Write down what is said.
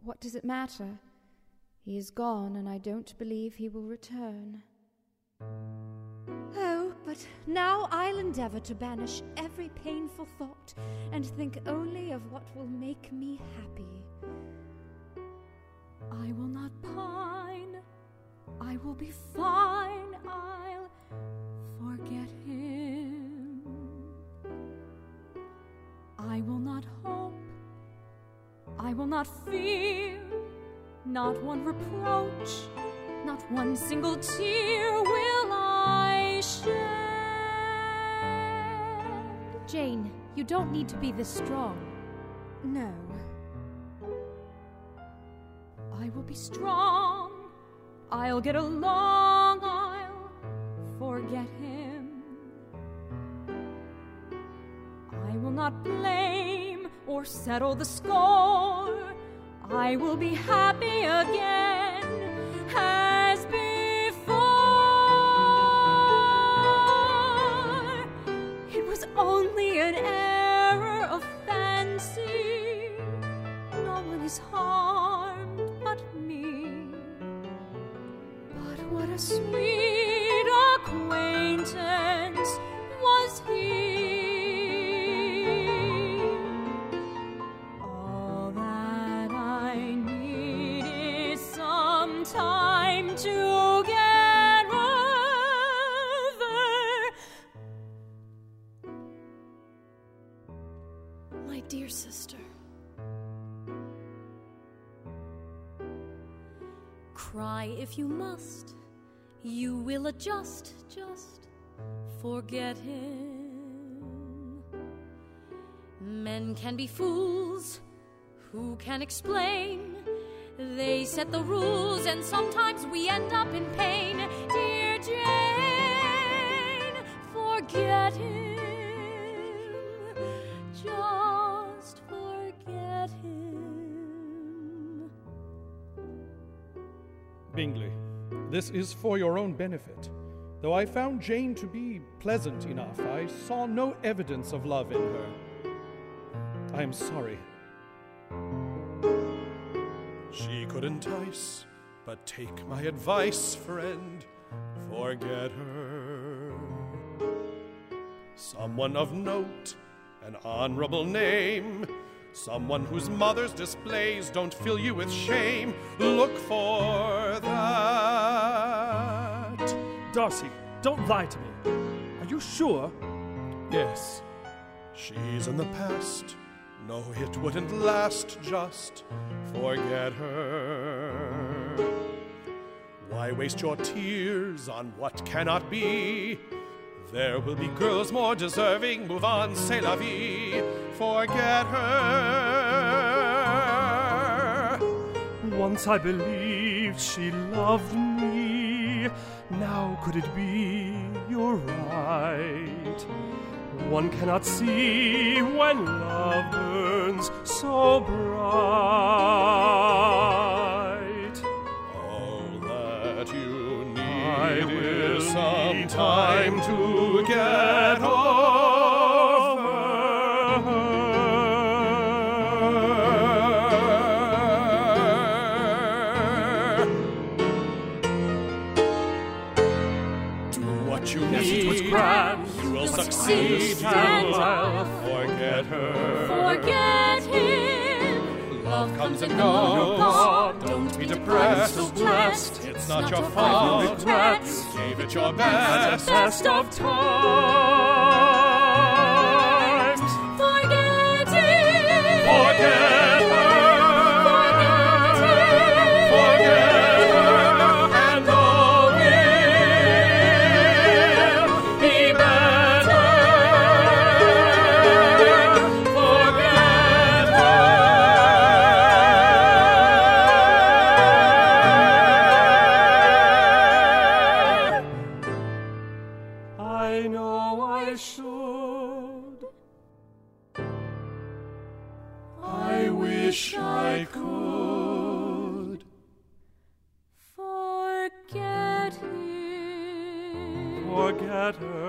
What does it matter? He is gone, and I don't believe he will return. Oh, but now I'll endeavor to banish every painful thought and think only of what will make me happy. I will not pine. I will be fine. I'll forget him. I will not hope. I will not fear. Not one reproach, not one single tear will I shed. Jane, you don't need to be this strong. No. I will be strong. I'll get along. I'll forget him. I will not blame or settle the score. I will be happy again as before. It was only an error of fancy. No one is harmed but me. But what a sweet acquaintance was he. Time to get over. My dear sister, cry if you must. You will adjust, just forget him. Men can be fools. Who can explain? They set the rules, and sometimes we end up in pain. Dear Jane, forget him. Just forget him. Bingley, this is for your own benefit. Though I found Jane to be pleasant enough, I saw no evidence of love in her. I am sorry. She could entice, but take my advice, friend, forget her. Someone of note, an honorable name, someone whose mother's displays don't fill you with shame. Look for that. Darcy, don't lie to me. Are you sure? Yes, she's in the past. No, it wouldn't last, just forget her. Why waste your tears on what cannot be? There will be girls more deserving. Move on, c'est la vie. Forget her. Once I believed she loved me. Now could it be you're right? One cannot see when love burns so bright. All that you need is some time to get over her. Do what you Yes, need. it was grand. You will succeed. Forget her. Forget him. Love comes and goes. Don't be depressed. I'm so blessed. It's not your fault. You gave it your best. Best of times. Forget him. Forget her. Forget her. And all will be better. Forget her. I know I should. I wish I could. Forget him. Forget her.